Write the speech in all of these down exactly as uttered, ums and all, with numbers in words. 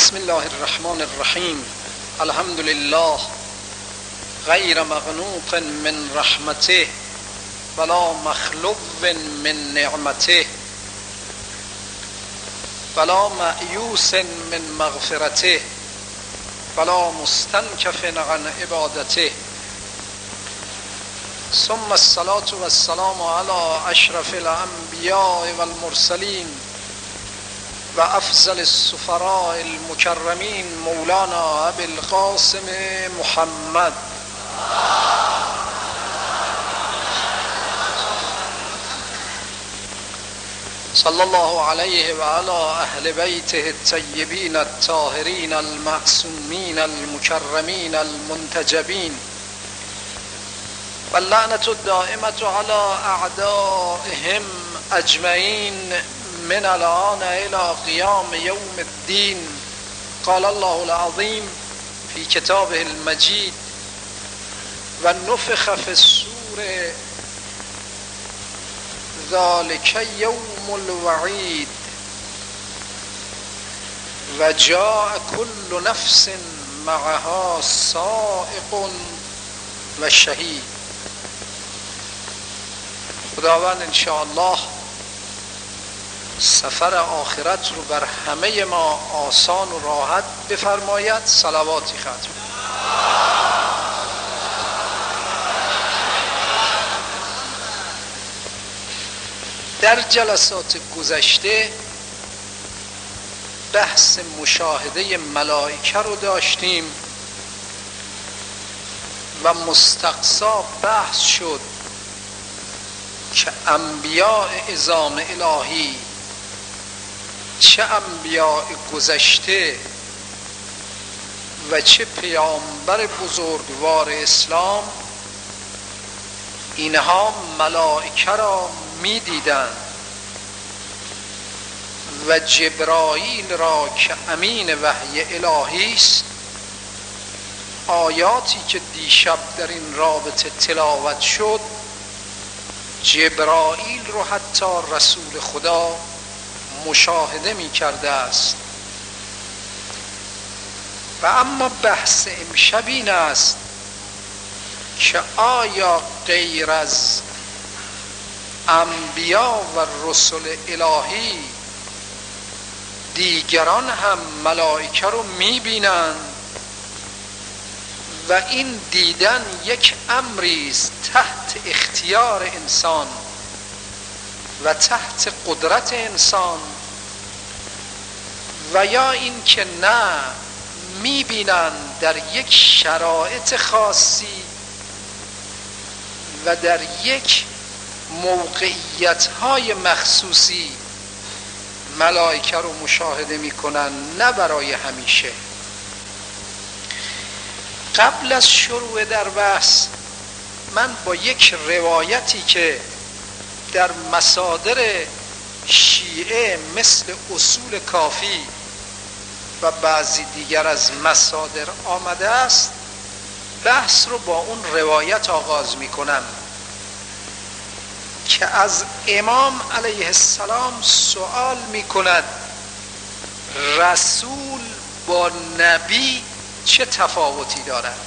بسم الله الرحمن الرحیم. الحمد لله غیر مغنوط من رحمته ولا مخلو من نعمته ولا مأیوس من مغفرته ولا مستنکف عن عبادته. ثم الصلاة والسلام على اشرف الانبیاء والمرسلین و افضل السفراء المکرمین مولانا ابی القاسم محمد صلی الله علیه و علی اهل بیته الطیبین الطاهرین المعصومین المکرمین المنتجبین و اللعنة الدائمة على اعدائهم اجمعین من الآن إلى قيام يوم الدين. قال الله العظيم في كتابه المجيد ونفخ في الصور ذلك يوم الوعيد وجاء كل نفس معها سائق وشهيد. خداوند ان شاء الله سفر آخرت رو بر همه ما آسان و راحت بفرماید. صلواتی ختم. در جلسات گذشته بحث مشاهده ملائکه رو داشتیم و مستقصا بحث شد که انبیاء عظام الهی، چه انبیاء گذشته و چه پیامبر بزرگوار اسلام، اینها ملائکه را می دیدند و جبرائیل را که امین وحی الهی است، آیاتی که دیشب در این رابطه تلاوت شد، جبرائیل رو حتی رسول خدا مشاهده می کرده است. و اما بحث امشب این است که آیا غیر از انبیا و رسل الهی دیگران هم ملائکه رو می بینند و این دیدن یک امری است تحت اختیار انسان و تحت قدرت انسان، و یا این که نه، میبینند در یک شرایط خاصی و در یک موقعیت های مخصوصی ملائکه رو مشاهده میکنن، نه برای همیشه. قبل از شروع در بحث من با یک روایتی که در مصادر شیعه مثل اصول کافی و بعضی دیگر از مصادر آمده است، بحث رو با اون روایت آغاز می کنم که از امام علیه السلام سوال می کند رسول با نبی چه تفاوتی دارد؟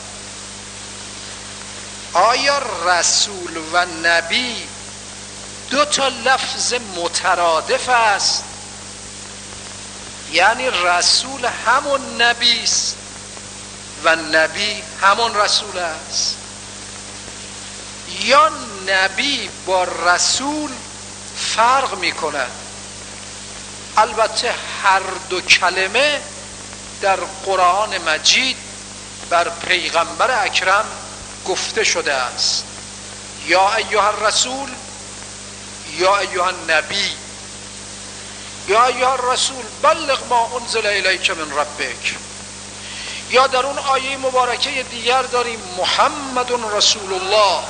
آیا رسول و نبی دو تا لفظ مترادف است؟ یعنی رسول همون نبی است و نبی همون رسول است، یا نبی با رسول فرق می کند؟ البته هر دو کلمه در قرآن مجید بر پیغمبر اکرم گفته شده است. یا ایها الرسول، یا ایها النبی، یا ایها الرسول بلغ ما انزل الیک من ربک. یا در اون آیه مبارکه دیگر داریم محمد رسول الله.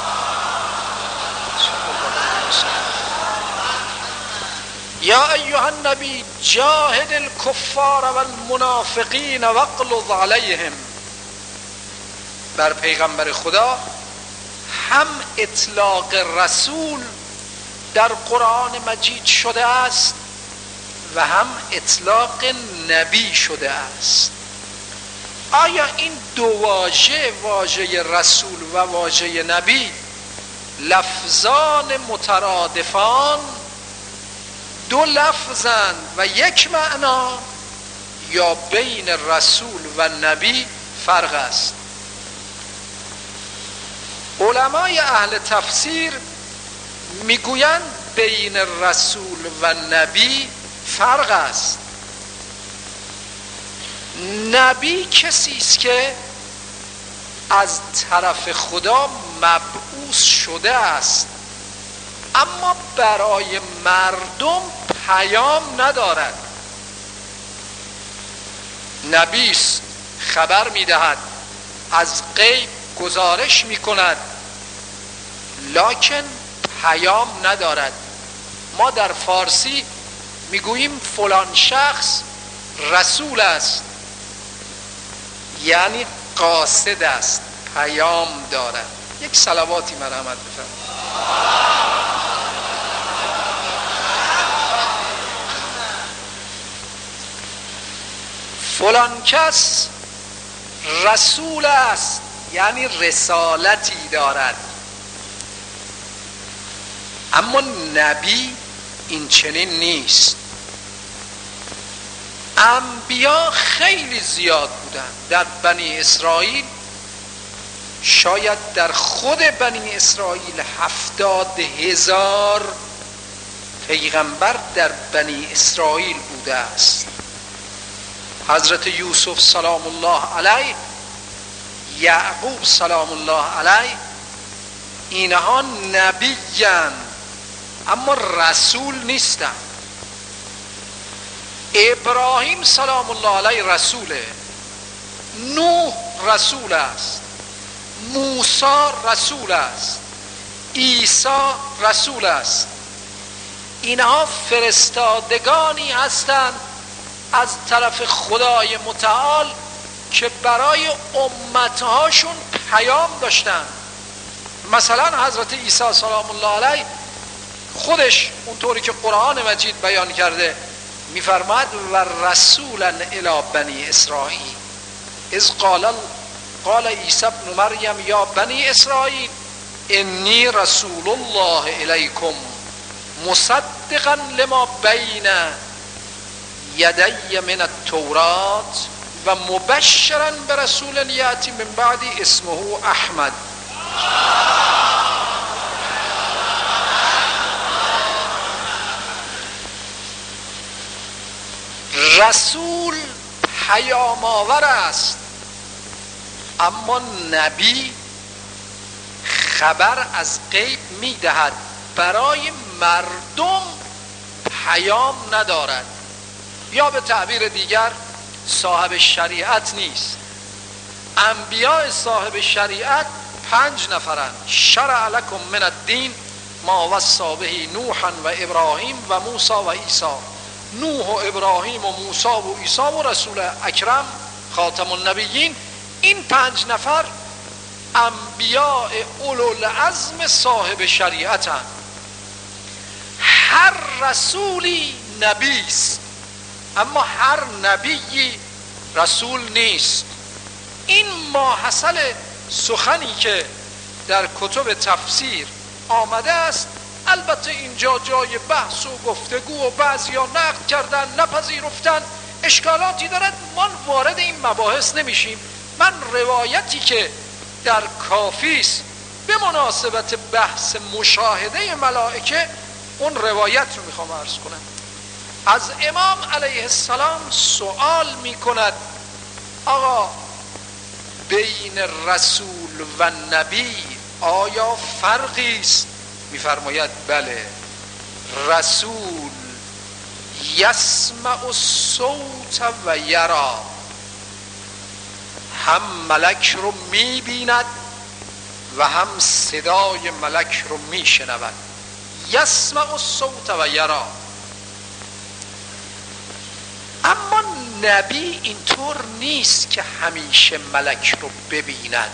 یا ایها النبی جاهد الکفار والمنافقین واغلظ علیهم. بر پیغمبر خدا هم اطلاق رسول در قرآن مجید شده است و هم اطلاق نبی شده است. آیا این دو واژه، واژه رسول و واژه نبی، لفظان مترادفان، دو لفظند و یک معنا، یا بین رسول و نبی فرق است؟ علمای اهل تفسیر میگویند بین رسول و نبی فرق است. نبی کسی است که از طرف خدا مبعوث شده است، اما برای مردم پیام ندارد. نبی است، خبر میدهد، از غیب گزارش میکند، لکن پیام ندارد. ما در فارسی میگوییم فلان شخص رسول است، یعنی قاصد است، پیام دارد. یک صلواتی مرحمت بفرمایید. فلان کس رسول است، یعنی رسالتی دارد. اما نبی این چنین نیست. انبیا خیلی زیاد بودند در بنی اسرائیل. شاید در خود بنی اسرائیل هفتاد هزار پیغمبر در بنی اسرائیل بوده است. حضرت یوسف سلام الله علیه، یعقوب سلام الله علیه، اینها نبی‌اند اما رسول نیستند. ابراهیم سلام الله علیه رسوله، نوح رسول است، موسی رسول است، عیسی رسول است. اینها فرستادگانی هستند از طرف خدای متعال که برای امتهاشون پیام داشتن. مثلا حضرت عیسی سلام الله علیه خودش اونطوری که قرآن مجید بیان کرده میفرماد و رسولا الی بنی اسرائیل اذ قال قال عیسی ابن مریم یا بنی اسرائیل انی رسول الله الیکم مصدقا لما بین یدی من التورات و مبشرا برسول یاتی من بعدی اسمه احمد. رسول پیام آور است، اما نبی خبر از غیب میدهد، برای مردم پیام ندارد. یا به تعبیر دیگر صاحب شریعت نیست. انبیاء صاحب شریعت پنج نفرند. شرع لکم من الدین ما وصی به نوحا و ابراهیم و موسی و عیسی. نوح و ابراهیم و موسی و عیسی و رسول اکرم خاتم النبیین. این پنج نفر انبیاء اولوالعزم صاحب شریعتند. هر رسولی نبیست، اما هر نبیی رسول نیست. این ماحصل سخنی که در کتب تفسیر آمده است. البته اینجا جای بحث و گفتگو و بعضیا نقد کردن، نپذیرفتن، اشکالاتی دارد. ما وارد این مباحث نمیشیم. من روایتی که در کافی است به مناسبت بحث مشاهده ملائکه، اون روایت رو میخوام عرض کنم. از امام علیه السلام سوال میکند آقا بین رسول و نبی آیا فرقی است؟ میفرماید بله، رسول یسمع الصوت و یرا، هم ملک رو میبیند و هم صدای ملک رو میشنود. یسمع الصوت و یرا. اما نبی اینطور نیست که همیشه ملک رو ببیند.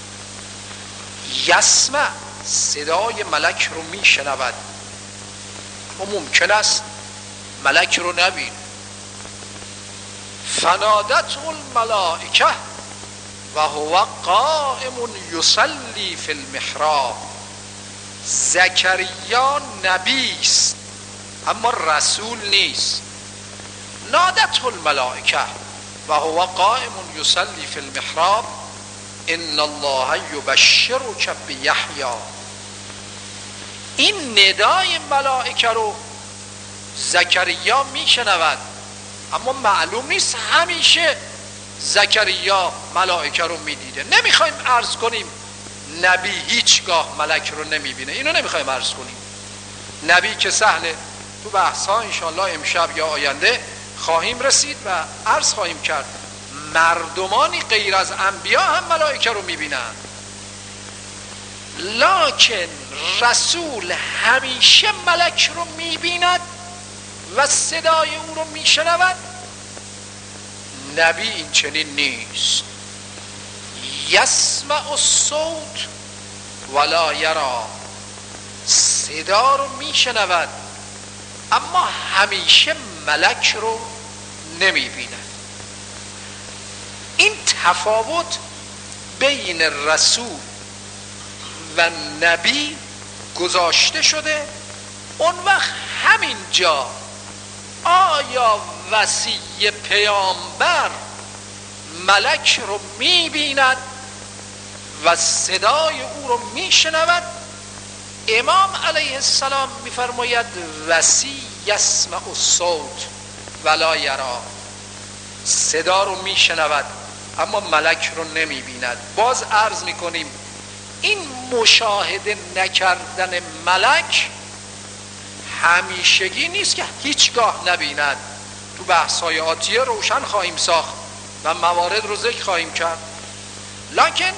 یسمع، صدای ملک رو میشنود. و ممکن است ملک رو نبینه. فنادته الملائکه و هو قائم یصلی فی المحراب. زکریا نبی است اما رسول نیست. نادته الملائکه و هو قائم یصلی فی المحراب ان الله یبشرک بیحیی. این ندای ملائکه رو زکریا میشنود، اما معلوم نیست همیشه زکریا ملائکه رو میدیده. نمیخوایم عرض کنیم نبی هیچگاه ملک رو نمیبینه، اینو نمیخوایم عرض کنیم. نبی که سهله، تو بحث ها انشاءالله امشب یا آینده خواهیم رسید و عرض خواهیم کرد مردمانی غیر از انبیا هم ملائکه رو میبینن، لکن رسول همیشه ملک رو میبیند و صدای او رو میشنود. نبی این چنین نیست. یسمع الصوت ولا یرا. صدا رو میشنود اما همیشه ملک رو نمیبیند. این تفاوت بین رسول و نبی گذاشته شده. اون وقت همین جا آیا وصی پیامبر ملک رو میبیند و صدای او رو میشنود؟ امام علیه السلام میفرماید وصی یسمع الصوت ولا یرا. صدا رو میشنود اما ملک رو نمیبیند. باز عرض میکنیم این مشاهده نکردن ملک همیشگی نیست که هیچگاه نبیند. تو بحث‌های آتیه روشن خواهیم ساخت و موارد رو ذکر خواهیم کرد، لکن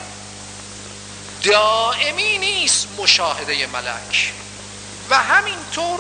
دائمی نیست مشاهده ملک. و همینطور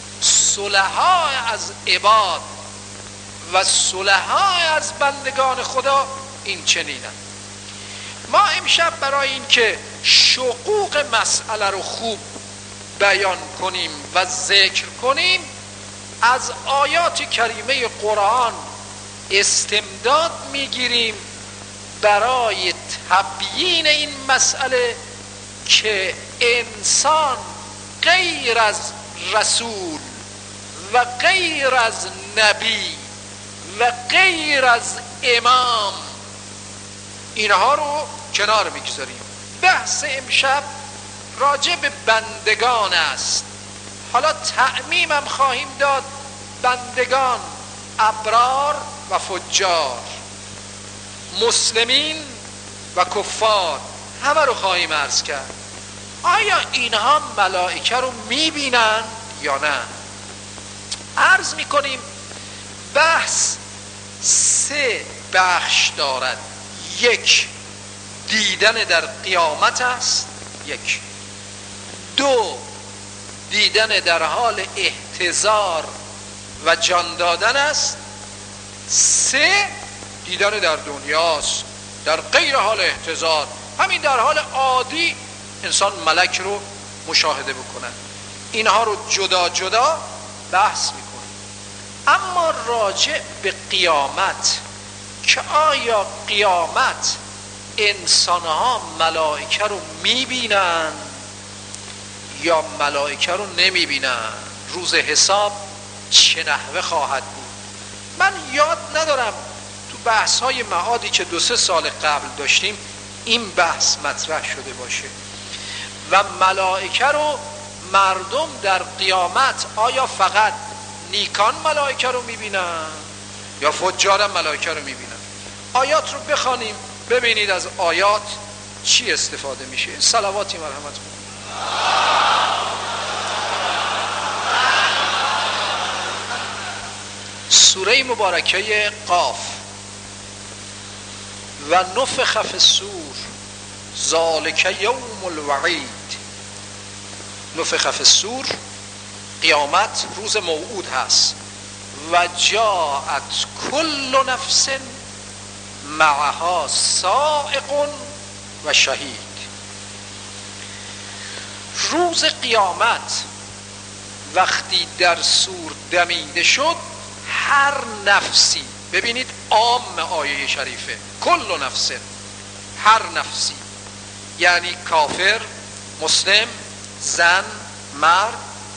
صلحاء از عباد و صلحاء از بندگان خدا این چنینند. ما امشب برای این که شقوق مسئله رو خوب بیان کنیم و ذکر کنیم از آیات کریمه قرآن استمداد میگیریم برای تبیین این مسئله که انسان غیر از رسول و غیر از نبی و غیر از امام اینها رو کنار میگذاریم. بحث امشب راجع به بندگان است. حالا تعمیمم خواهیم داد، بندگان ابرار و فجار، مسلمین و کفار، همه رو خواهیم عرض کرد. آیا اینها ملائکه رو میبینن یا نه؟ عرض میکنیم بحث سه بخش دارد. یک، دیدن در قیامت است. یک. دو، دیدن در حال احتضار و جان دادن است. سه، دیدن در دنیاست، در غیر حال احتضار، همین در حال عادی انسان ملک رو مشاهده بکنه. اینها رو جدا جدا بحث میکنه. اما راجع به قیامت که آیا قیامت انسانها ملائکه رو میبینن یا ملائکه رو نمیبینن، روز حساب چه نحوه خواهد بود؟ من یاد ندارم تو بحث های معادی که دو سه سال قبل داشتیم این بحث مطرح شده باشه. و ملائکه رو مردم در قیامت آیا فقط نیکان ملائکه رو میبینن یا فجار ملائکه رو میبینن؟ آیات رو بخوانیم ببینید از آیات چی استفاده میشه. این صلواتی مرحمت کنید. سوره مبارکه قاف و نفخ فی الصور ذالک یوم الوعید. نفخ فی الصور قیامت روز موعود هست. و جاءت کل نفس معها سائق و شهید. روز قیامت وقتی در سور دمیده شد هر نفسی، ببینید عام آیه شریفه، کل نفس، هر نفسی یعنی کافر، مسلم، زن، مرد،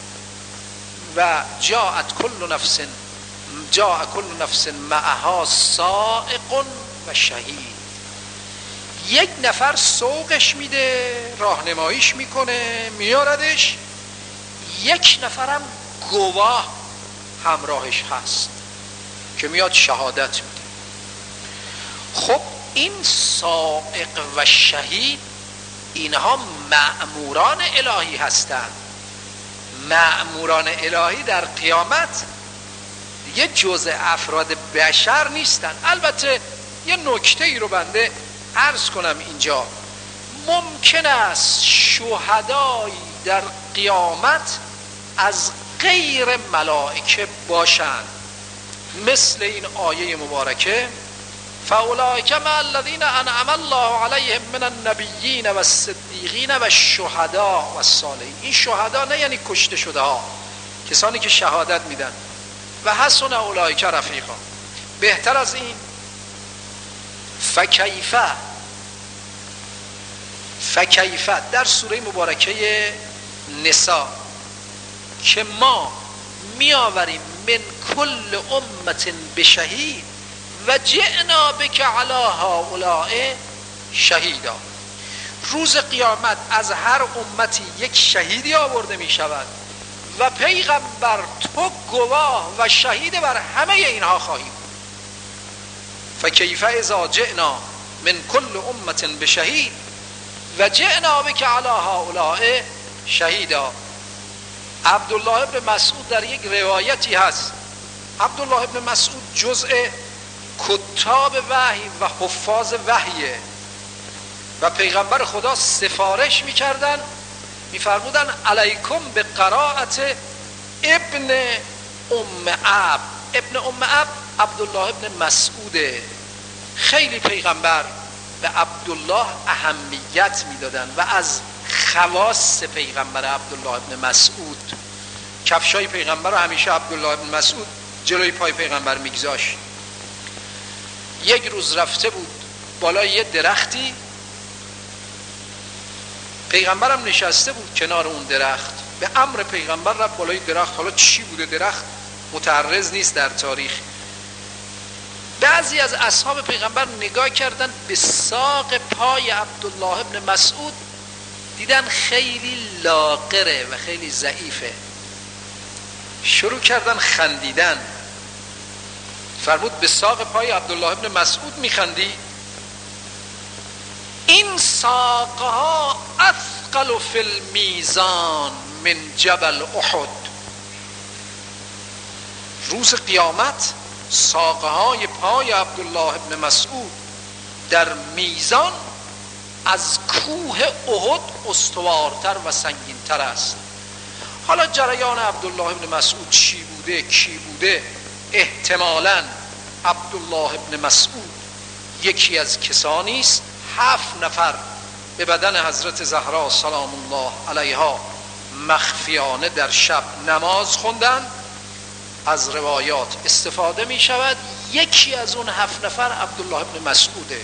و جاءت کل نفس جاء کل نفس معها سائق و شهید. یک نفر سوقش میده، راهنماییش میکنه، میاردش، یک نفرم گواه همراهش هست که میاد شهادت میده. خب این سائق و شهید اینها مأموران الهی هستند. مأموران الهی در قیامت دیگه جزء افراد بشر نیستن. البته یه نکته ای رو بنده عرض کنم اینجا، ممکن است شهدایی در قیامت از غیر ملائکه باشند، مثل این آیه مبارکه فاولئک مع الذین انعم الله علیهم من النبیین و الصدیقین و الشهداء و الصالحین. این شهدا نه یعنی کشته شده ها، کسانی که شهادت میدن. و حسن اولئک رفیقا، بهتر از این. فکیفه فکیفه در سوره مبارکه نساء که ما میآوریم من کل امت بشهید و جئنا بک علی هؤلاء شهیدا. روز قیامت از هر امتی یک شهیدی آورده می شود و پیغمبر تو گواه و شهید بر همه اینها خواهیم. فکیف اذا جئنا من کل امت بشهید و جئنا بک علی هؤلاء شهیدا. عبدالله ابن مسعود در یک روایتی هست، عبدالله ابن مسعود جزء کتاب وحی و حفاظ وحیه و پیغمبر خدا سفارش میکردن، میفرمودن علیکم به قرائت ابن ام اب. ابن ام اب عبدالله ابن مسعوده. خیلی پیغمبر به عبدالله اهمیت میدادن و از خواص پیغمبر عبدالله ابن مسعود، کفشای پیغمبر رو همیشه عبدالله ابن مسعود جلوی پای پیغمبر میگذاشت. یک روز رفته بود بالای یه درختی، پیغمبرم نشسته بود کنار اون درخت، به امر پیغمبر رفت بالای درخت. حالا چی بوده درخت متعرض نیست در تاریخ. بعضی از اصحاب پیغمبر نگاه کردن به ساق پای عبدالله ابن مسعود، دیدن خیلی لاغره و خیلی ضعیفه، شروع کردن خندیدن. فرمود به ساق پای عبدالله ابن مسعود میخندی؟ این ساقها اثقل فی المیزان من جبل احد. روز قیامت ساقهای پای عبدالله ابن مسعود در میزان از کوه احد استوارتر و سنگینتر است. حالا جریان عبدالله ابن مسعود چی بوده کی بوده؟ احتمالاً عبدالله ابن مسعود یکی از کسانی است هفت نفر به بدن حضرت زهرا سلام الله علیها مخفیانه در شب نماز خوندن. از روایات استفاده می شود یکی از اون هفت نفر عبدالله ابن مسعوده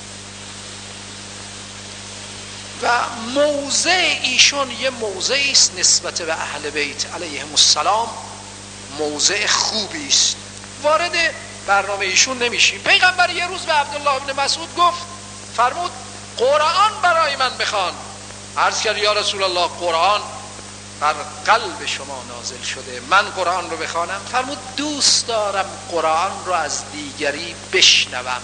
و موضع ایشون یه موضعی است نسبت به اهل بیت علیهم السلام، موضع خوبی است. وارد برنامه ایشون نمیشیم. پیغمبر یه روز به عبدالله ابن مسعود گفت، فرمود قرآن برای من بخوان. عرض کرد یا رسول الله قرآن بر قلب شما نازل شده، من قرآن رو بخوانم؟ فرمود دوست دارم قرآن رو از دیگری بشنوم.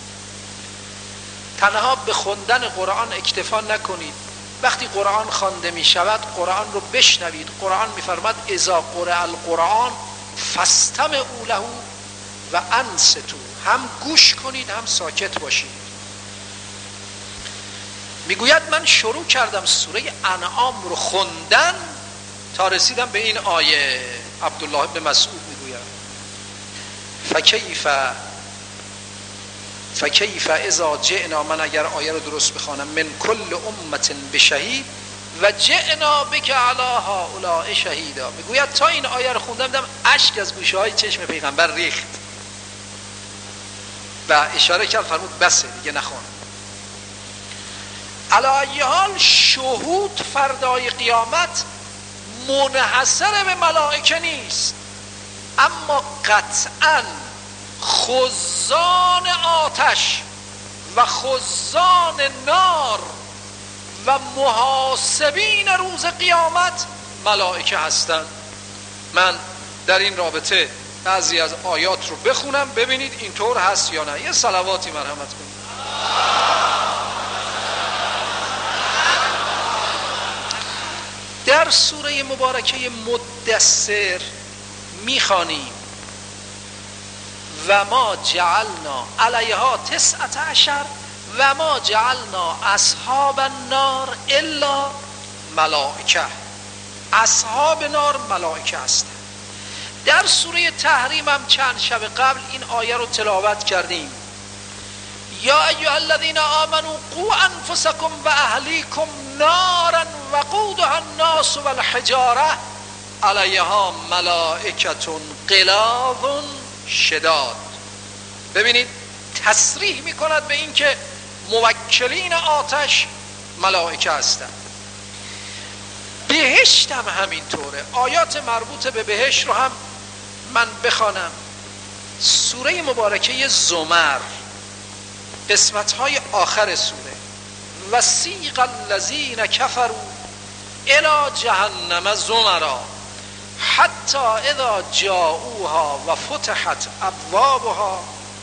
تنها به خوندن قرآن اکتفا نکنید، وقتی قرآن خوانده می شود قرآن رو بشنوید. قرآن می فرماد اذا قرأ القرآن فاستمعوا له و انصتوا، هم گوش کنید هم ساکت باشید. میگوید من شروع کردم سوره انعام رو خوندن تا رسیدم به این آیه. عبدالله ابن مسعود میگوید فکیف فکیف اذا جئنا، من اگر آیه رو درست بخوانم، من کل امت بشهید و جئنا بک علی هؤلاء شهیدا. میگوید تا این آیه رو خوندم دیدم اشک از گوشه های چشم پیغمبر ریخت و اشاره کرد فرمود بسه دیگه نخون. علی ای حال شهود فردای قیامت منحصر به ملائکه نیست، اما قطعاً خزان آتش و خزان نار و محاسبین روز قیامت ملائکه هستند. من در این رابطه بعضی از آیات رو بخونم ببینید اینطور هست یا نه. یه صلواتی مرحمت کنید. در سوره مبارکه مدثر میخوانیم و ما جعلنا علیها تسعة عشر و ما جعلنا اصحاب النار الا ملائکه. اصحاب نار ملائکه هستند. در سوره تحریم هم چند شب قبل این آیه رو تلاوت کردیم. یا ایها الذین آمنوا قوا انفسکم و اهلیکم نارا وقودها الناس والحجاره علیها ملائکة غلاظ شداد. ببینید تصریح میکند به این که موکلین آتش ملائکه هستند. بهشت هم همینطوره. آیات مربوط به بهشت رو هم من بخوانم. سوره مبارکه زمر قسمت های آخر سوره وسیق الذین کفروا الی جهنم زمرا حتی اذا جاءوها و فتحت ابوابها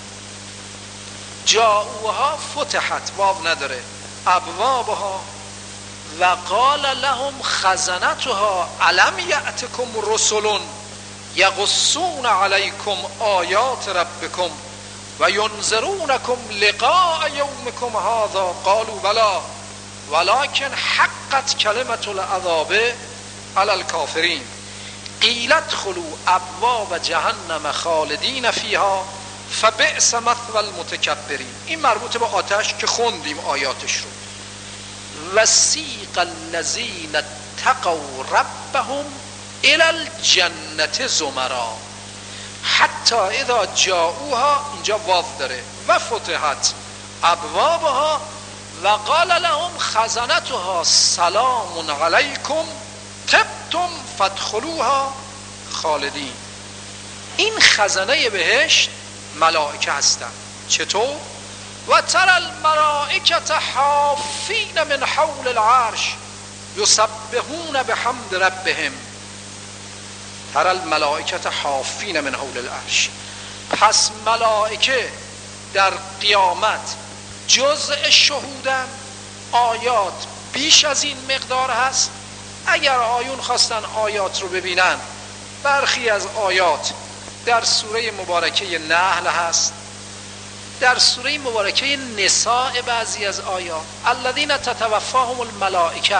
جاءوها فتحت واو نداره ابوابها و قال لهم خزنتها الم یأتکم رسل یقصون علیکم آیات ربکم و ینذرونکم لقاء یومکم هذا قالوا بلا ولكن حقت کلمة العذاب علی الکافرین قیل ادخلوا ابواب جهنم خالدین فیها فبئس مثوى المتکبرین. این مربوط به آتش که خوندیم آیاتش رو. وسیق الذین اتقوا ربهم الی الجنة زمرا حتی اذا جاءوها اینجا واو داره و فتحت ابوابها و قال لهم خزنتها سلام علیکم طبتم فادخلوها خالدین. این خزانه بهشت ملائکه هستند. چطور؟ و تر الملائکة حافین من حول العرش یسبحون بحمد ربهم. تر الملائکة حافین من حول العرش. پس ملائکه در قیامت جزء شهودن. آیات بیش از این مقدار هست. اگر آیون خواستن آیات رو ببینن برخی از آیات در سوره مبارکه نحل هست، در سوره مبارکه نساء بعضی از آیات الذین تتوفاهم الملائکه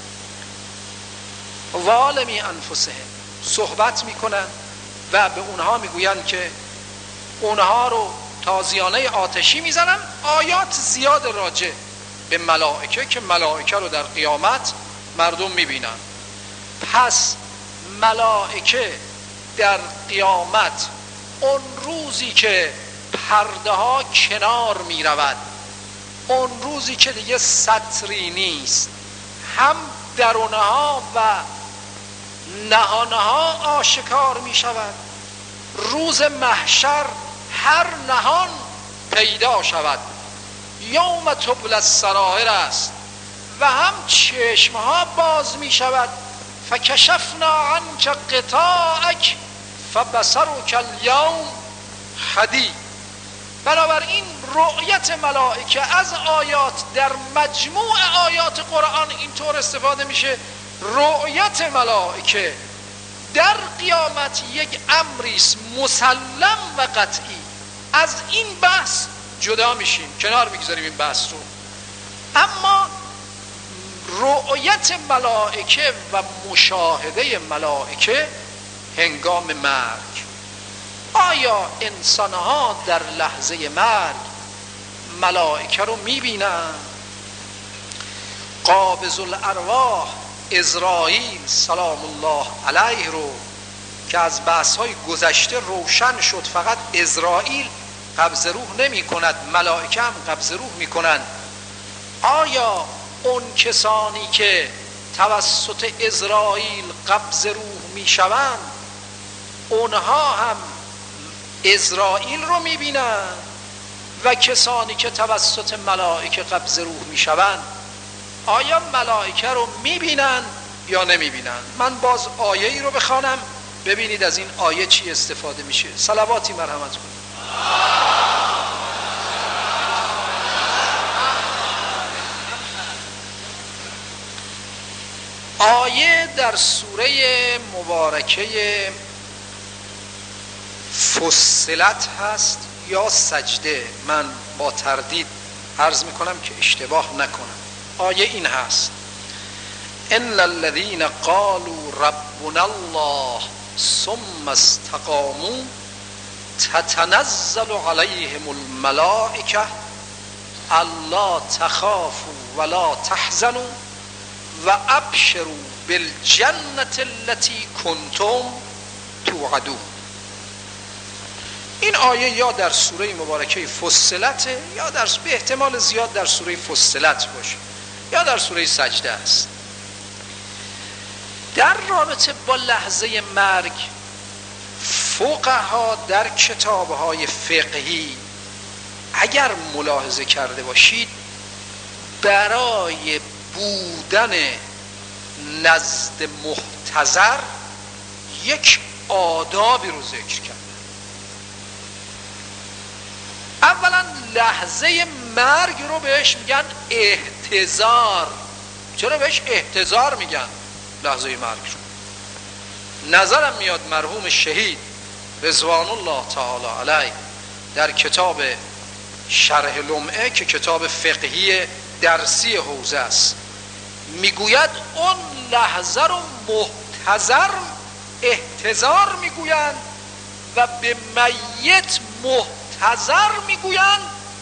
ظالمی انفسهم صحبت میکنن و به اونها میگویند که اونها رو تازیانه آتشی میزنن. آیات زیاد راجع به ملائکه که ملائکه رو در قیامت مردم میبینن. پس ملائکه در قیامت اون روزی که پرده ها کنار میرود، اون روزی که دیگه سطری نیست، هم درونها و نهانها آشکار می شود. روز محشر هر نهان پیدا شود. یوم تبلی السرائر است و هم چشمها باز می شود. فکشفنا عنک غطاءک فبصرک الیوم حدید. بنابراین رؤیت ملائکه از آیات در مجموع آیات قرآن اینطور استفاده میشه. رؤیت ملائکه در قیامت یک امریست مسلم و قطعی. از این بحث جدا میشیم، کنار میگذاریم این بحث رو. اما رؤیت ملائکه و مشاهده ملائکه هنگام مرگ، آیا انسانها در لحظه مرگ ملائکه رو میبینن؟ قابض الارواح عزراییل سلام الله علیه رو که از بحث‌های گذشته روشن شد فقط عزراییل قبض روح نمی کند، ملائکه هم قبض روح می کنند. آیا اون کسانی که توسط عزراییل قبض روح می شوند اونها هم عزراییل رو می بینند و کسانی که توسط ملائکه قبض روح می شوند آیا ملائکه رو می بینند یا نمی بینند؟ من باز آیه ای رو بخوانم ببینید از این آیه چی استفاده میشه. صلواتی مرحمت کنید. آیه در سوره مبارکه فصلت هست یا سجده، من با تردید عرض میکنم که اشتباه نکنم. آیه این هست: ان الذين قالوا ربنا الله ثم استقاموا تتنزل عليهم الملائكه الا تخافوا ولا تحزنوا وابشروا بالجنه التي كنتم توعدون. این آیه یا در سوره مبارکه فصلت یا در به احتمال زیاد در سوره فصلت باشه یا در سوره سجده است. در رابطه با لحظه مرگ فقها در کتاب‌های فقهی اگر ملاحظه کرده باشید برای بودن نزد محتضر یک آدابی رو ذکر کرد. اولا لحظه مرگ رو بهش میگن احتضار. چرا بهش احتضار میگن لحظه مرگ رو؟ نظرم میاد مرحوم شهید رضوان الله تعالی علیه در کتاب شرح لمعه که کتاب فقهی درسی حوزه است میگوید اون لحظه رو محتضر احتضار میگویند و به میت محتضر میگویند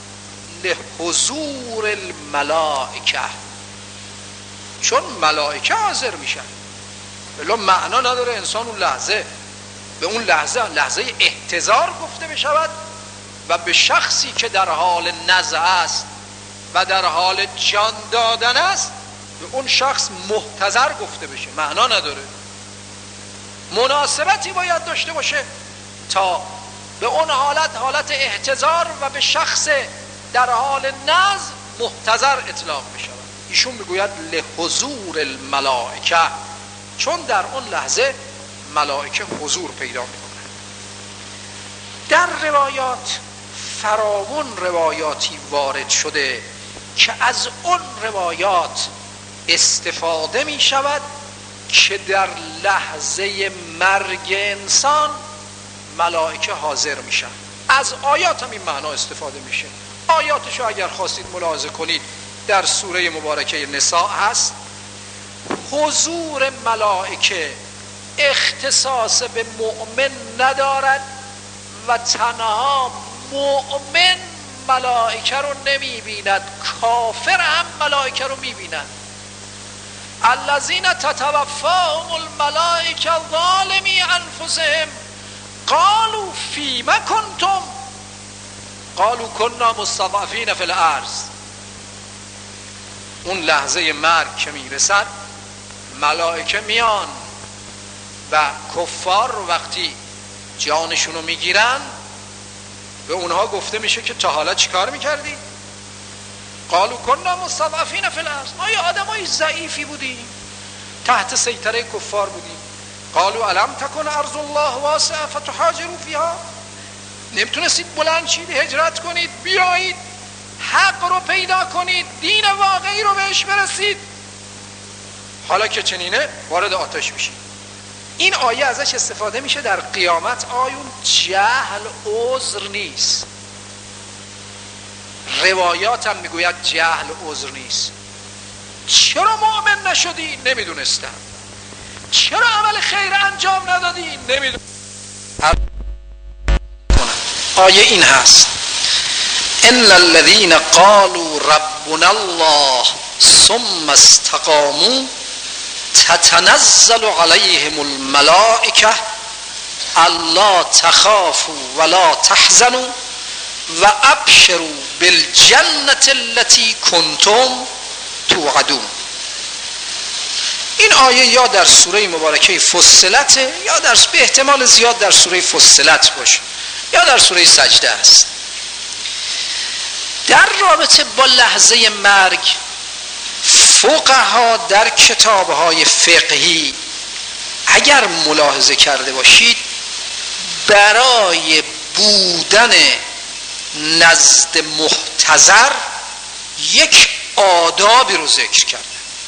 لحضور الملائکه، چون ملائکه حاضر میشن. بلا معنا نداره انسان اون لحظه به اون لحظه لحظه احتضار گفته بشود و به شخصی که در حال نزع است و در حال جان دادن است به اون شخص محتضر گفته بشه. معنا نداره. مناسبتی باید داشته باشه تا به اون حالت حالت احتضار و به شخص در حال نزع محتضر اطلاق بشه. ایشون میگوید لحضور الملائکه، چون در اون لحظه ملائکه حضور پیدا میکنه. در روایات فراوان روایاتی وارد شده که از اون روایات استفاده می شود که در لحظه مرگ انسان ملائکه حاضر میشن. از آیات هم این معنا استفاده میشه. آیاتشو اگر خواستید ملاحظه کنید در سوره مبارکه نساء هست. حضور ملائکه اختصاص به مؤمن ندارد و تنها مؤمن ملائکه رو نمی بیند، کافر هم ملائکه رو می بیند. الذین تتوفاهم الملائکه ظالمی انفسهم قالوا فیم کنتم قالوا کنا مستضعفین فی الارض. اون لحظه مرگ که میرسد ملائکه میان و کفار رو وقتی جانشونو میگیرن به اونها گفته میشه که تا حالا چیکار میکردی؟ قالوا کنا مستضعفین فی الارض. ما یه آدمای ضعیفی بودیم، تحت سیطره کفار بودیم. قالوا الم تکن ارض الله واسعه فتهاجروا فیها. نمیتونستید بلند شید هجرت کنید بیایید حق رو پیدا کنید دین واقعی رو بهش برسید؟ حالا که چنینه وارد آتش میشید. این آیه ازش استفاده میشه در قیامت. آیون جهل عذر نیست. روایات هم میگوید جهل عذر نیست. چرا مؤمن نشدی؟ نمیدونستم. چرا عمل خیر انجام ندادی؟ نمیدونستم. آیه این هست: ان الذين قالوا ربنا الله ثم استقاموا تتنزل علیهم الملائکه الا تخافوا ولا تحزنوا و ابشروا بالجنة التي کنتم توعدون. این آیه یا در سوره مبارکه فصلت، یا در به احتمال زیاد در سوره فصلت باشه، یا در سوره سجده است. در رابطه با لحظه مرگ فقها در کتاب‌های فقهی اگر ملاحظه کرده باشید برای بودن نزد محتضر یک آدابی رو ذکر کرده.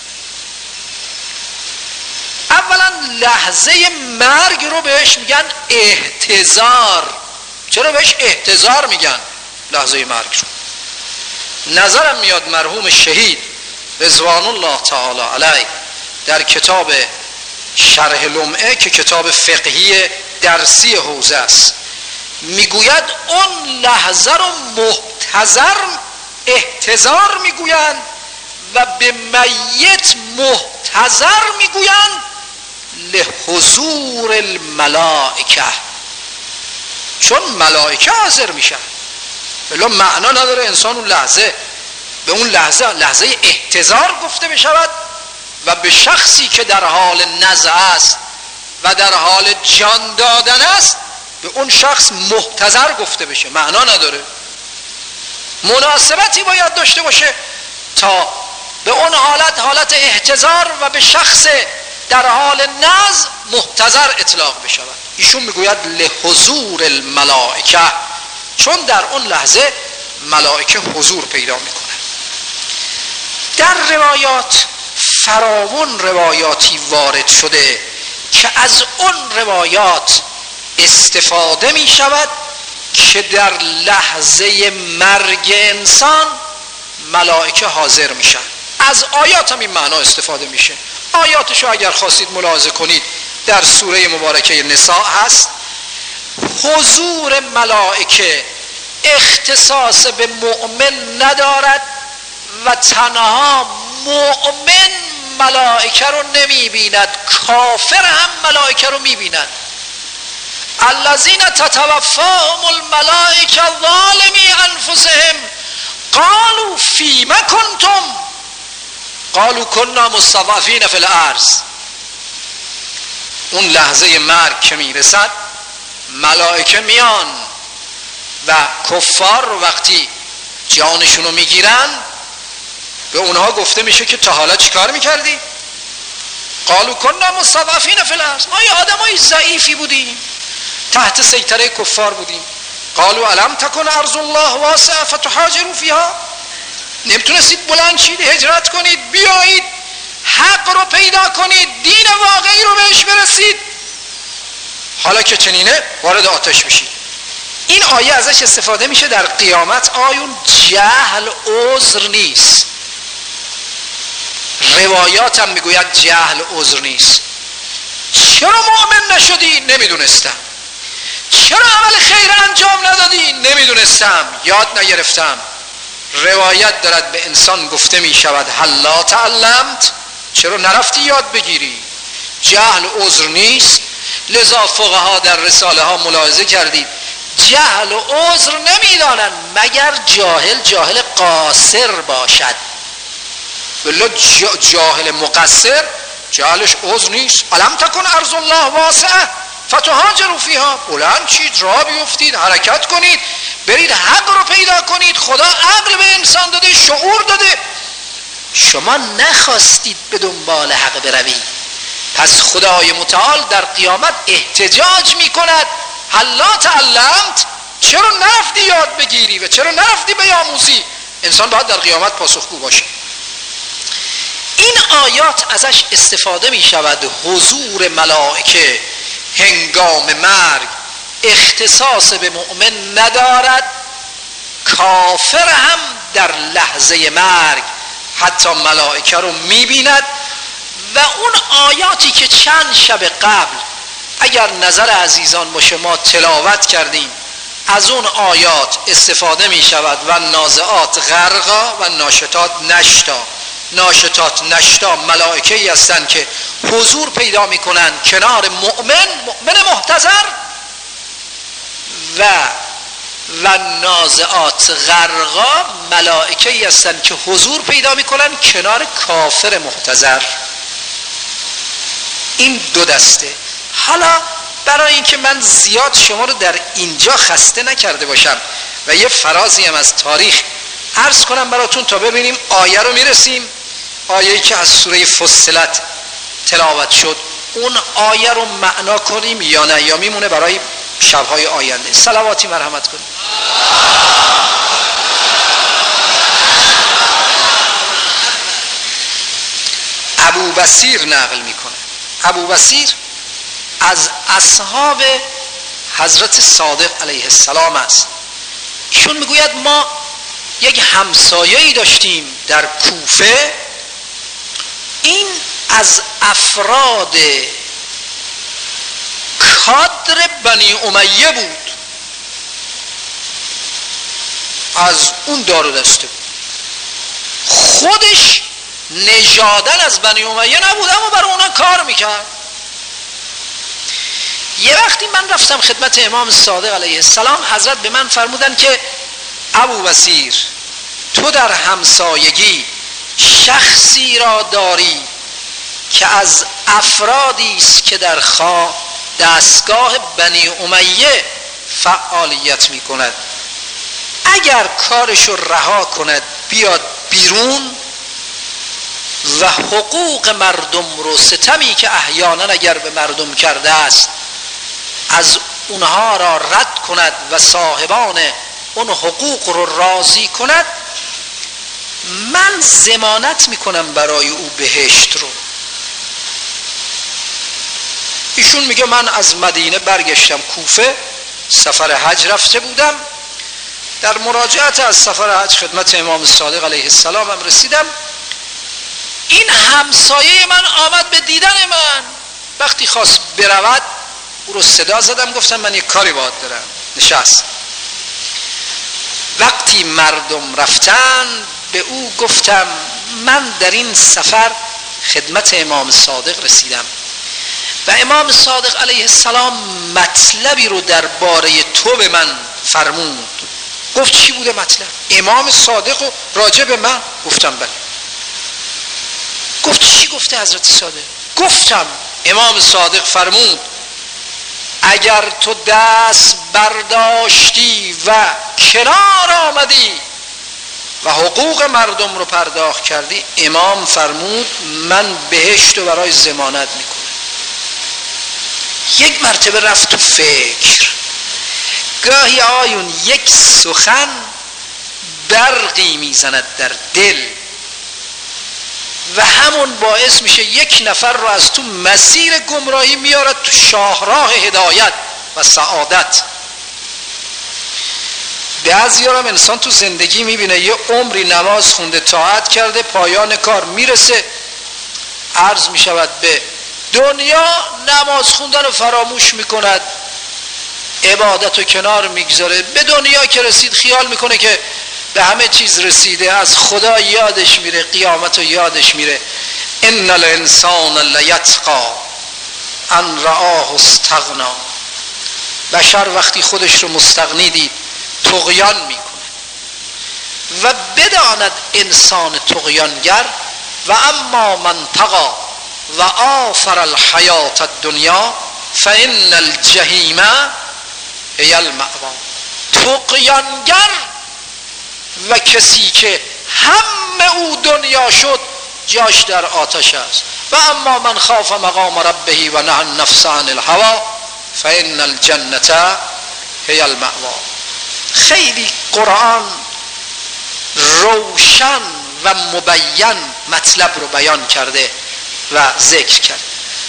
اولا لحظه مرگ رو بهش میگن احتضار. چرا بهش احتضار میگن لحظه مرگ رو؟ نظرم میاد مرحوم شهید رضوان الله تعالی علیه در کتاب شرح لمعه که کتاب فقهی درسی حوزه است میگوید اون لحظه رو محتضر احتضار میگویند و به میت محتضر میگویند لحضور الملائکه، چون ملائکه حاضر میشن. بلا معنا نداره انسان اون لحظه به اون لحظه لحظه احتضار گفته بشود و به شخصی که در حال نزع است و در حال جان دادن است به اون شخص محتضر گفته بشه، معنا نداره. مناسبتی باید داشته باشه تا به اون حالت حالت احتضار و به شخص در حال نزع محتضر اطلاق بشود. ایشون میگوید لحضور الملائکه، چون در اون لحظه ملائکه حضور پیدا میکنه. در روایات فراوان روایاتی وارد شده که از اون روایات استفاده می شود که در لحظه مرگ انسان ملائکه حاضر میشن. از آیات هم این معنا استفاده میشه. آیاتشو اگر خواستید ملاحظه کنید در سوره مبارکه نساء هست. حضور ملائکه اختصاص به مؤمن ندارد و تنها مؤمن ملائکه رو نمی بیند، کافر هم ملائکه رو می بیند. الذین تتوفاهم الملائکه ظالمی انفسهم قالوا فیم کنتم قالوا کنا مستضعفین فی الارض. اون لحظه مرگ که میرسد ملائکه میان و کفار رو وقتی جانشون رو میگیرن به اونها گفته میشه که تا حالا چیکار میکردی؟ قالوا کنا مستضعفین فی الارض، ما یه آدمای ضعیفی بودیم، تحت سیطره کفار بودیم. قالوا الم تکن ارض الله واسعه فتهاجروا فیها، نمیتونستید بلند شید هجرت کنید بیایید حق رو پیدا کنید دین واقعی رو بهش برسید، حالا که چنینه وارد آتش میشید. این آیه ازش استفاده میشه در قیامت. آیون جهل عذر نیست، روایات هم میگوید جهل عذر نیست. چرا مؤمن نشدی؟ نمیدونستم. چرا عمل خیر انجام ندادی؟ نمیدونستم، یاد نگرفتم. روایت دارد به انسان گفته می شود هلا تعلمت، چرا نرفتی یاد بگیری؟ جهل عذر نیست. لذا فقها در رساله ها ملاحظه کردید جهل و عذر نمیدانند مگر جاهل جاهل قاصر باشد. بلا جاهل مقصر جهلش عذر نیست. الم تکن ارض الله واسعه فتهاجروا فیها، بلند شید راه بیفتید حرکت کنید برید حق رو پیدا کنید. خدا عقل به انسان داده، شعور داده، شما نخواستید به دنبال حق بروید. پس خدای متعال در قیامت احتجاج میکند هلا تعلمت، چرا نرفتی یاد بگیری و چرا نرفتی بیاموزی؟ انسان باید در قیامت پاسخگو باشه. این آیات ازش استفاده می شود حضور ملائکه هنگام مرگ اختصاص به مؤمن ندارد، کافر هم در لحظه مرگ حتی ملائکه رو می بیند. و اون آیاتی که چند شب قبل اگر نظر عزیزان باشه ما تلاوت کردیم، از اون آیات استفاده می شود و نازعات غرقا و ناشطات نشتا. ناشطات نشتا ملائکه‌ای هستند که حضور پیدا میکنن کنار مؤمن مؤمن محتضر، و و نازعات غرقا ملائکه‌ای هستند که حضور پیدا میکنن کنار کافر محتضر. این دو دسته. حالا برای اینکه من زیاد شما رو در اینجا خسته نکرده باشم و یه فرازی هم از تاریخ عرض کنم براتون تا ببینیم آیه رو میرسیم، آیه‌ای که از سوره فصلت تلاوت شد، اون آیه رو معنا کنیم یا نه، یا میمونه برای شب‌های آینده. صلواتی مرحمت کنیم. ابو بصیر نقل میکنه، ابو بصیر از اصحاب حضرت صادق علیه السلام است. ایشون میگوید ما یک همسایه‌ای داشتیم در کوفه، این از افراد کادر بنی امیه بود، از اون دار و دسته بود، خودش نژادن از بنی امیه نبود اما برای اونا کار میکرد. یه وقتی من رفتم خدمت امام صادق علیه السلام، حضرت به من فرمودن که ابو بصیر تو در همسایگی شخصی را داری که از افرادی است که در خا دستگاه بنی امیه فعالیت می کند، اگر کارشو رها کند بیاد بیرون و حقوق مردم رو، ستمی که احیانا اگر به مردم کرده است از اونها را رد کند و صاحبان اون حقوق رو راضی کند، من ضمانت میکنم برای او بهشت رو. ایشون میگه من از مدینه برگشتم کوفه، سفر حج رفته بودم، در مراجعت از سفر حج خدمت امام صادق علیه السلام هم رسیدم، این همسایه من آمد به دیدن من، وقتی خواست برود او رو صدا زدم، گفتم من یک کاری باید دارم، نشست. وقتی مردم رفتن به او گفتم من در این سفر خدمت امام صادق رسیدم و امام صادق علیه السلام مطلبی رو درباره تو به من فرمود. گفت چی بوده مطلب؟ امام صادق و راجع به من؟ گفتم بله. گفت چی گفته حضرت صادق؟ گفتم امام صادق فرمود اگر تو دست برداشتی و کنار آمدی و حقوق مردم رو پرداخت کردی، امام فرمود من بهشت رو برای ضمانت میکنم. یک مرتبه رفت تو فکر، گاهی آیون یک سخن برقی میزند در دل و همون باعث میشه یک نفر رو از تو مسیر گمراهی میارد تو شاهراه هدایت و سعادت. بعضی‌ها هم انسان تو زندگی میبینه یه عمری نماز خونده، طاعت کرده، پایان کار میرسه عرض میشود به دنیا، نماز خوندن رو فراموش میکند، عبادت رو کنار میگذاره، به دنیا که رسید خیال میکنه که به همه چیز رسیده، از خدا یادش میره، قیامت رو یادش میره. ان الانسان لیطغی ان رآه استغنا، بشر وقتی خودش رو مستغنی دید طغیان میکنه و بداند انسان طغیانگر و اما من طغی و آثر الحیات الدنیا فان الجحیم هی المأوی. طغیانگر و کسی که همه او دنیا شد جاش در آتش است. و اما من خاف مقام ربه و نهى النفس عن الهوى فان الجنة هی المأوی. خیلی قرآن روشن و مبین مطلب رو بیان کرده و ذکر کرد.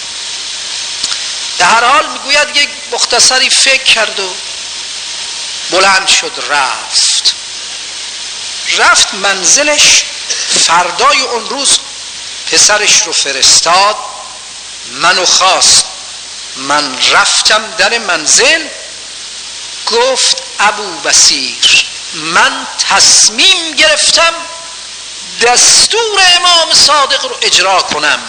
در هر حال میگوید یک مختصری فکر کرد و بلند شد رفت. رفت منزلش، فردای اون روز پسرش رو فرستاد، منو خواست، من رفتم در منزل، گفت ابو بصیر من تصمیم گرفتم دستور امام صادق رو اجرا کنم.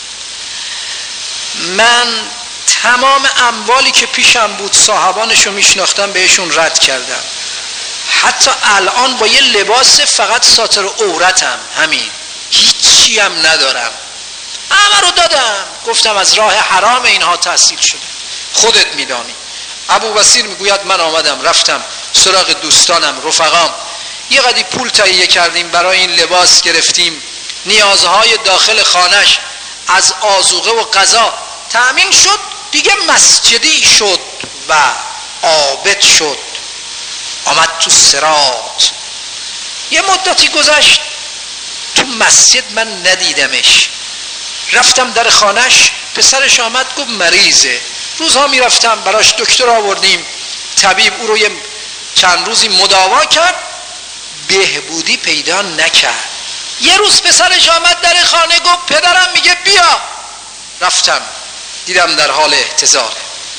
من تمام اموالی که پیشم بود صاحبانشو میشناختم، بهشون رد کردم. حتی الان با یه لباس فقط ساتر عورتم، همین، هیچی هم ندارم، همه رو دادم. گفتم از راه حرام اینها تحصیل شده، خودت میدانی. ابو بصیر میگوید من آمدم رفتم سراغ دوستانم رفقام، یه قدی پول تهیه کردیم، برای این لباس گرفتیم، نیازهای داخل خانش از آذوقه و غذا تأمین شد، دیگه مسجدی شد و عابد شد. آمد تو صراط. یه مدتی گذشت، تو مسجد من ندیدمش. رفتم در خانش، پسرش آمد گفت مریضه. روزها میرفتم براش دکتر آوردیم، طبیب او رو یه چند روزی مداوا کرد، بهبودی پیدا نکرد. یه روز پسرش آمد در خانه گفت پدرم میگه بیا. رفتم دیدم در حال احتضاره.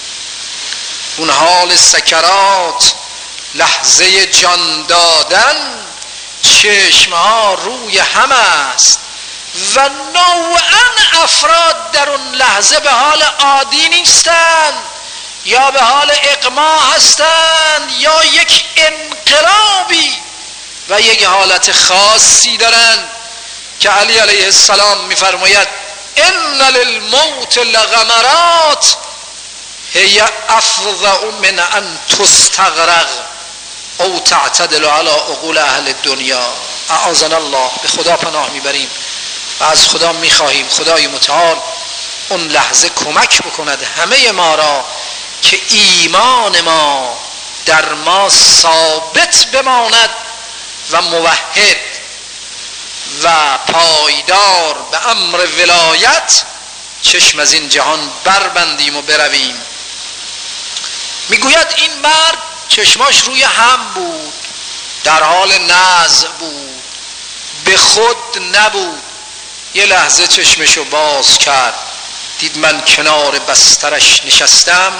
اون حال سکرات، لحظه جان دادن، چشمها روی هم است و نوعا افراد در اون لحظه به حال عادی نیستند، یا به حال اغما هستند، یا یک انقلابی و یک حالت خاصی دارند که علی علیه السلام میفرماید ان للموت لغمرات هی افظع من ان تستغرق او تعتدل على عقول اهل الدنیا. اعاذنا الله. به خدا پناه میبریم و از خدا میخواهیم خدای متعال اون لحظه کمک بکند همه ما را که ایمان ما در ما ثابت بماند و موحد و پایدار به امر ولایت چشم از این جهان بربندیم و برویم. میگوید این مرد چشماش روی هم بود، در حال نزع بود، به خود نبود. یه لحظه چشمشو باز کرد، دید من کنار بسترش نشستم،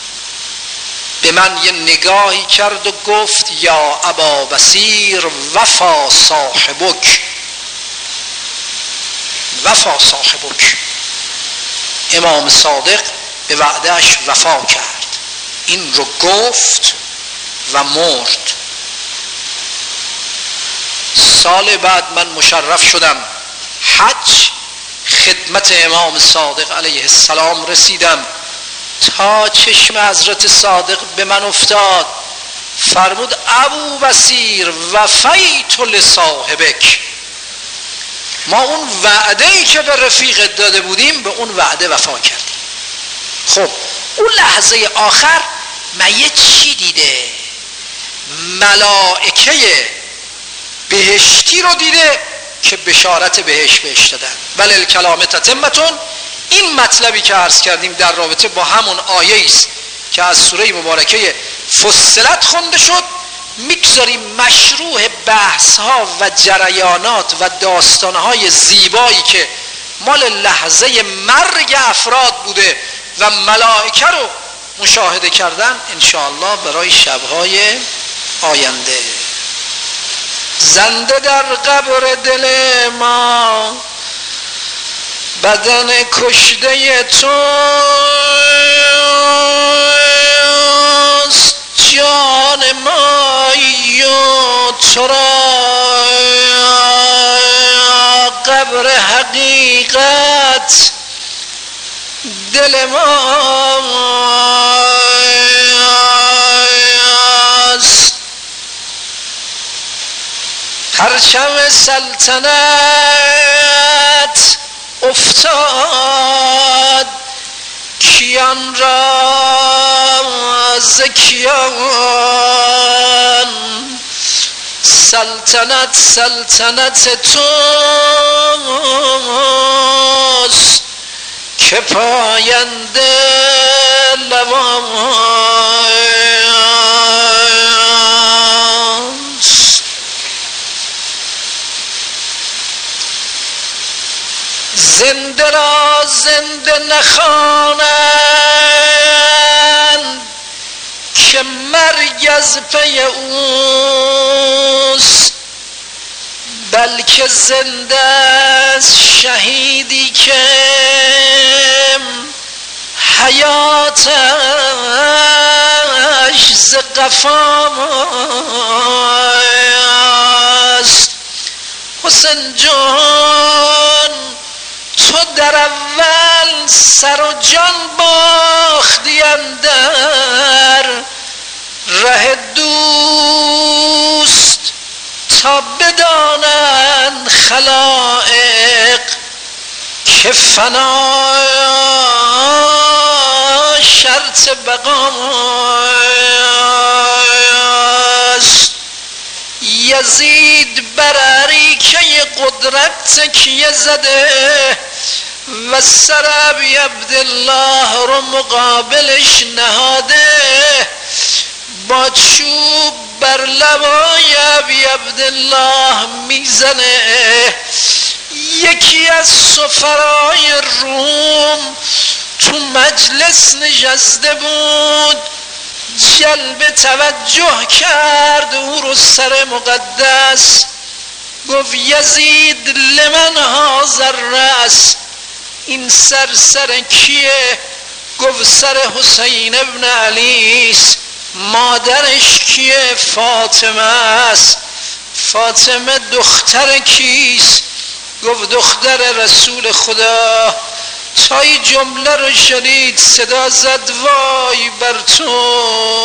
به من یه نگاهی کرد و گفت یا ابا بصیر وفا صاحبک، وفا صاحبک. امام صادق به وعدهش وفا کرد، این رو گفت و مرد. سال بعد من مشرف شدم حج، خدمت امام صادق علیه السلام رسیدم، تا چشم حضرت صادق به من افتاد، فرمود ابو بصیر وفیت لصاحبک. ما اون وعده‌ای که به رفیقت داده بودیم به اون وعده وفا کردیم. خب اون لحظه آخر میت چی دیده؟ ملائکه بهشتی رو دیده که بشارت بهش بهش دادن. بل الکلام تتمتون. این مطلبی که عرض کردیم در رابطه با همون آیه است که از سوره مبارکه فصلت خونده شد. میگذاریم مشروع بحث ها و جریانات و داستان های زیبایی که مال لحظه مرگ افراد بوده و ملائکه رو مشاهده کردن انشاءالله برای شبهای آینده. زنده در قبر دل ما بدن کشته توست، جان ما یا تو را قبر حقیقت دل ماست. پرچم سلطنت افتاد کیان را ز کیان، سلطنت سلطنت توست که پاینده لواست. زنده را زنده نخوانند که مرگ از پی اوست، بلکه زنده است شهیدی که حیاتش ز قفاست. حسین جان تو در اول سر و جان باختی اندر ره دوست تا بدانند خلائق که فنا شرط بقاست. یزید بر اریکه قدرت تکیه زده و سر ابی عبدالله رو مقابلش نهاده، با چوب بر لبای ابی عبدالله میزنه. یکی از سفرای روم تو مجلس نشسته بود، جلب توجه کرد او رو سر مقدس. گفت یزید لمن هذا الرأس، این سر سر کیه؟ گفت سر حسین ابن علی است. مادرش کیه؟ فاطمه است. فاطمه دختر کیست؟ گفت دختر رسول خدا. تا این جمله رو شنید صدا زد وای بر تو،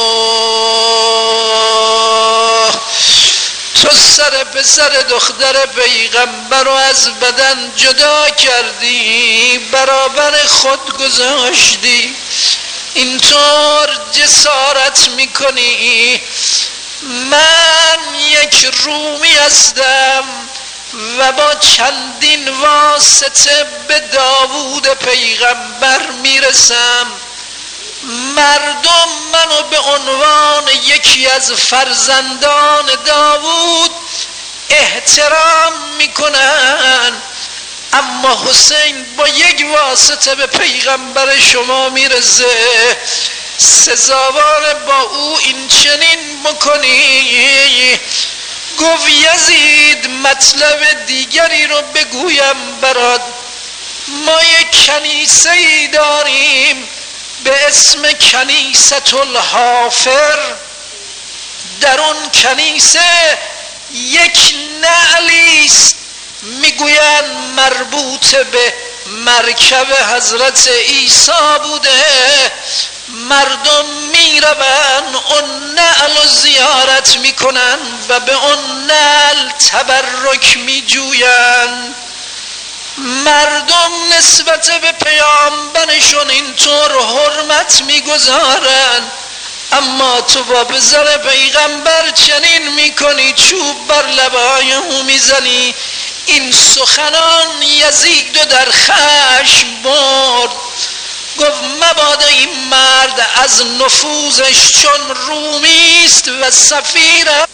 تو سر پسر دختر پیغمبر رو از بدن جدا کردی، برابر خود گذاشتی، اینطور جسارت میکنی؟ من یک رومی هستم و با چندین واسطه به داوود پیغمبر میرسم. مردم منو به عنوان یکی از فرزندان داوود احترام میکنن، اما حسین با یک واسطه به پیغمبر شما میرسه، سزاوار با او این چنین بکنی؟ گفت یزید مطلب دیگری رو بگویم برات. ما یک کنیسه ای داریم به اسم کنیسة الحافر. در اون کنیسه یک نعلی است، میگویند مربوط به مرکب حضرت عیسی بوده. مردم میروند اون نعل رو زیارت میکنن و به اون نعل تبرک میجویند. مردم نسبت به پیامبرشون اینطور حرمت میگذارن، اما تو با پسر پیغمبر چنین میکنی، چوب بر لبای او میزنی. این سخنان یزید رو در خشم برد. گفت مبادا این مرد از نفوذش، چون رومی است و سفیر